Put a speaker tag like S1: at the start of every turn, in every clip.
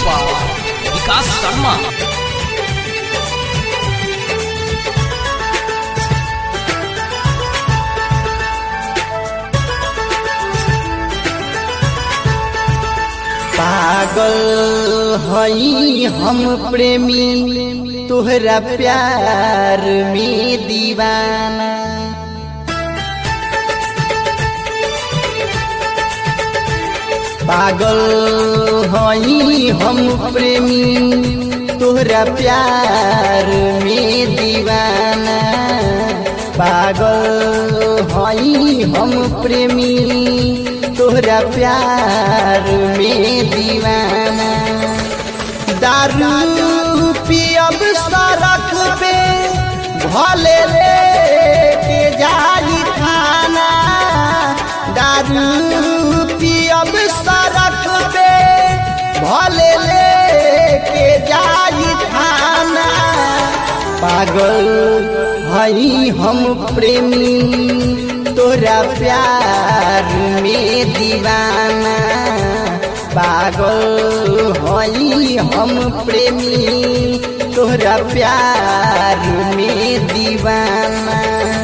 S1: By विकास शर्मा।
S2: पागल हई हम प्रेमी तोहरा प्यार में दीवाना। पागल हई हम प्रेमी तोहरा प्यार में दीवाना। पागल हई हम प्रेमी तोहरा प्यार में दीवाना। दारू पियब सड़क पे भले लेके जाई थाना। दारू पियब सड़क पे भले लेके जाई थाना। पागल हई हम प्रेमी तोरा प्यार में दीवाना। पागल हई हम प्रेमी तोरा प्यार में दीवाना।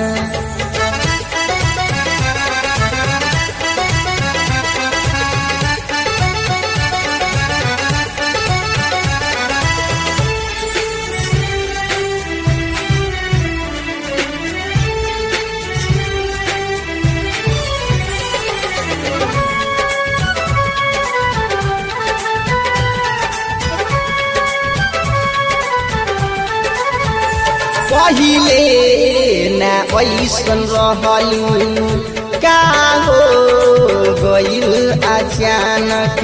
S2: पहिले ना ऐसन रहलू का हो गइल अचानक।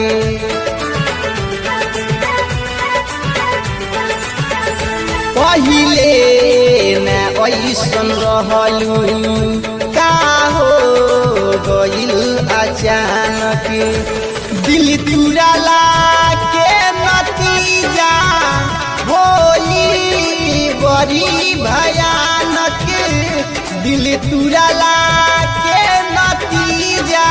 S2: पहिले ना ऐसन रहलू का हो गइल अचानक। दिल तुराला के नतीजा होई बड़ी भयानक। दिल तुराला के नतीजा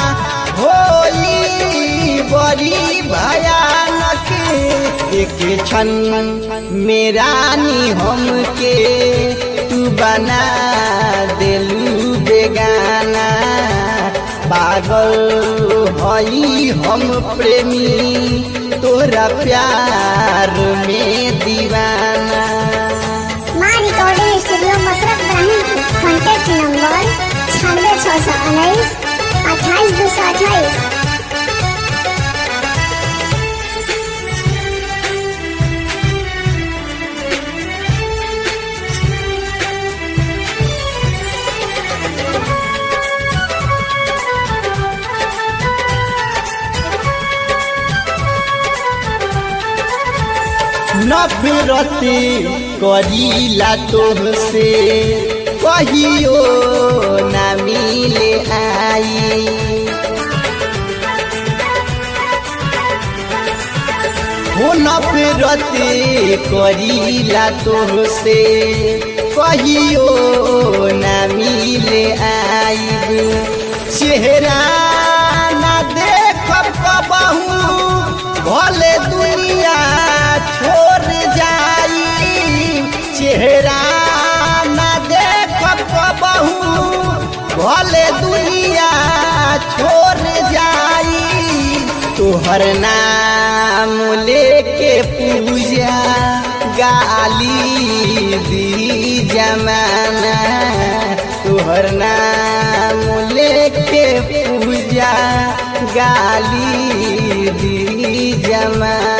S2: होई बड़ी भयानक। एक क्षण मेरा नी हमके तू बना देलू बेगाना। पागल हई हम प्रेमी तोरा प्यार में दीवाना।
S3: माँ recording studio Masrat Ibrahim. Contact number 9619 28228।
S2: नफरत करीला तोहसे कहियो ना मिले आई। हो नफरत करीला तोहसे कहियो ना मिले आई। चेहरा ना देखब कबहू भले दुनिया छोड़ जाई। चेहरा ना देखब कबहू भले दुनिया छोड़ जाई। तोहर नाम लेके पूजा गाली दी जमाना। तोहर नाम लेके पूजा गाली दी जमाना।